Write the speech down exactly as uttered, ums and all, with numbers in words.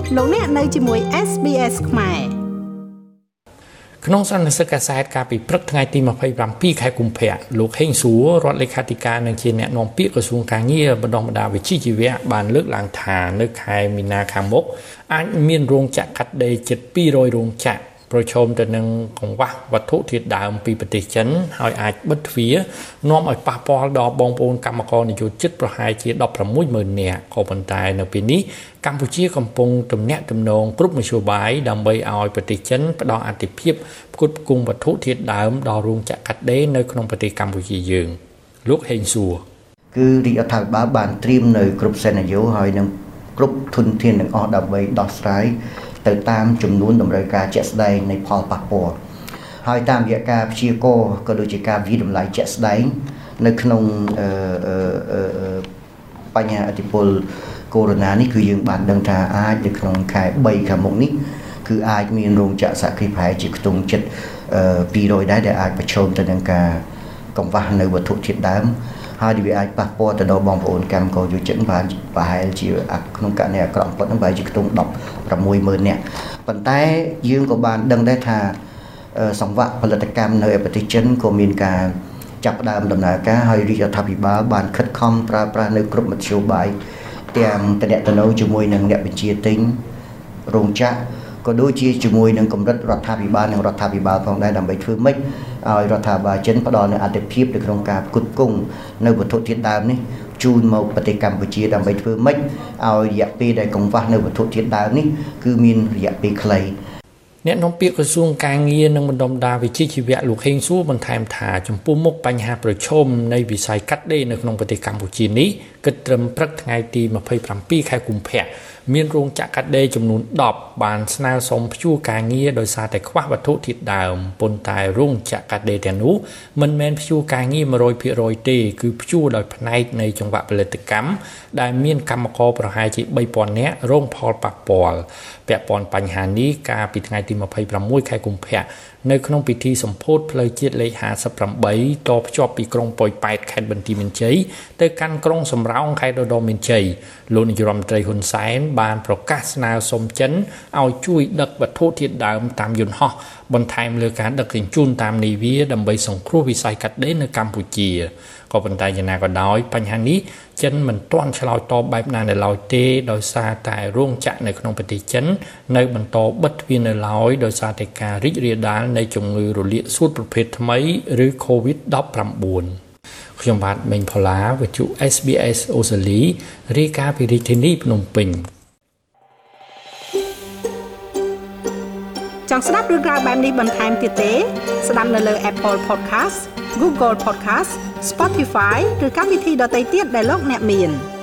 លោកអ្នកនៅជាមួយ เอส บี เอส ខ្មែរក្នុងសន្និសីទកាសែតកាលពីព្រឹកថ្ងៃទីยี่สิบเจ็ดខែកុម្ភៈលោកហេងសួររដ្ឋលេខាធិការនិងជាអ្នកនាំពាក្យក្រសួងកាងារបណ្ដុះបណ្ដាលវិជ្ជាជីវៈបានលើកឡើងថានៅខែមីនាខាងមុខអាចមានរោងចក្រកាត់ដេរជិតពីររយរោងចក្រប្រឈមទៅនឹងកង្វះវត្ថុធាតុដើមពីប្រទេសចិនហើយអាចបិទទ្វារនាំឲ្យប៉ះពាល់ដល់បងប្អូនកម្មករនិយោជិតប្រហែលជាដប់ប្រាំមួយម៉ឺននាក់ក៏ប៉ុន្តែនៅពេលនេះកម្ពុជាកំពុងទំនាក់ទំនងគ្រប់មធ្យោបាយដើម្បីឲ្យប្រទេសចិនផ្ដល់អាទិភាពផ្គត់ផ្គង់វត្ថុធាតុដើមដល់រោងចក្រកាត់ដេរនៅក្នុងប្រទេសកម្ពុជាយើងលោកហេងសួរគឺរាជរដ្ឋាភិបាលបានត្រៀមនៅគ្រប់សេនាយោហើយនឹងគ្រប់ធនធានទាំងអស់ដើម្បីដោះស្រាយទៅតាមចំនួនតម្រូវការជាក់ស្ដែងនៃផលប៉ះពាល់ហើយតាមរយៈការព្យាករណ៍ក៏ដូចជាការវិតម្លៃជាក់ស្ដែងនៅក្នុងអឺអឺបញ្ហាឥទ្ធិពលកូវីដ នេះគឺយើងបានដឹងថាអាចនៅក្នុងខែបីខាងមុខនេះគឺអាចមានរោងចក្រសហគ្រាសប្រហែលជាខ្ទង់ចិត្តពីររយដែរដែលអាចប្រឈមទៅនឹងការកង្វះនៅវត្ថុធាតុដើមហើយវាអាចប៉ះពាល់ទៅដល់បងប្អូនកម្មករយុវជនបានប្រហែលជាក្នុងករណីអាក្រក់បំផុតហ្នឹងប្រហែលជាខ្ទង់ដប់ប្រាំមួយម៉ឺននាក់ប៉ុន្តែយើងក៏បានដឹងដែរថាសង្វាក់ផលិតកម្មនៅប្រទេសចិនក៏មានការចាប់ផ្ដើមដំណើរការហើយរាជរដ្ឋាភិបាលបានខិតខំប្រើប្រាស់នៅគ្រប់មធ្យោបាយទាំងតំណែងជាមួយនឹងអ្នកបញ្ជាទិញរោងចក្រក៏ដូចជាជាមួយនឹងកម្រិតរដ្ឋាភិបាលនិងរដ្ឋាភិបាលផងដែរដើម្បីធ្វើម៉េចឲ្យរដ្ឋាភិបាលចិនផ្ដល់នូវអាទិភាពនៅក្នុងការផ្គត់ផ្គង់នៅវត្ថុធាតុដើមនេះជូនមកប្រទេសកម្ពុជាដើម្បីធ្វើម៉េចឲ្យរយៈពេលដែលកង្វះនៅវត្ថុធាតុដើមនេះគឺមានរយៈពេលខ្លីអ្នកនាំពាក្យក្រសួងកាងារនិងបណ្ដុំបណ្ដាលវិជ្ជាជីវៈលោកហេងសួរបន្ថែមថាចំពោះមុខបញ្ហាប្រឈមនៃវិស័យកាត់ដេរនៅក្នុងប្រទេសកម្ពុជានេះគិតត្រឹមព្រឹកថ្ងៃទីยี่สิบเจ็ดខែកុម្ភៈមានរោងចក្រកាត់ដេរចំនួនដប់បានស្នើសុំព្យួរការងារដោយសារតែខ្វះវត្ថុធាតុដើមប៉ុន្តែរោងចក្រកាត់ដេរទាំងនោះមិនមែនព្យួរការងារមួយរយភាគរយទេគឺព្យួរដោយផ្នែកនៃចង្វាក់ផលិតកម្មដែលមានកម្មករប្រហែលជាបីពាន់នាក់រងផលប៉ះពាល់ពាក់ព័ន្ធបញ្ហានេះកាលពីថ្ងៃទីยี่สิบหกខែកុម្ភៈនៅក្នុងពិធីសម្ពោធផ្លូវជាតិលេខห้าสิบแปดតភ្ជាប់ពីក្រុងប៉ោយប៉ែតខេត្តបន្ទាយមានជ័យទៅកាន់ក្រុងសំរោងខេត្តឧត្តរមានជ័យលោកនាយរដ្ឋមន្ត្រីហ៊ុនសែនបានប្រកាសស្នើសុំចិនឲ្យជួយដឹកវត្ថុធាតុដើមតាមយន្តហោះបន្ថែមលើការដឹកជញ្ជូនតាមនាវាដើម្បីសង្គ្រោះវិស័យកាត់ដេរនៅកម្ពុជាក៏ប៉ុន្តែយ៉ាងណាក៏ដោយបញ្ហានេះចិនមិនទាន់ឆ្លើយតបបែបណានៅឡើយទេដោយសារតែរោងចក្រនៅក្នុងប្រទេសចិននៅបន្តបិទទ្វារនៅឡើយដោយសារតែការរីករាលដាលនៃជំងឺរលាកសួតប្រភេទថ្មីឬ កូវីដ ដប់ប្រាំបួន ខ្ញុំបាទមេងផល្លាវិទ្យុ เอส บี เอส អូស្ត្រាលីរាយការណ៍ពីរាជធានីភ្នំពេញចង់ស្ដាប់រឿងរ៉ាវបែបនេះបន្ថែមទៀតទេស្ដាប់នៅលើ Apple Podcast Google Podcast Spotify ឬកម្មវិធីដទៃទៀតដែលលោកអ្នកមាន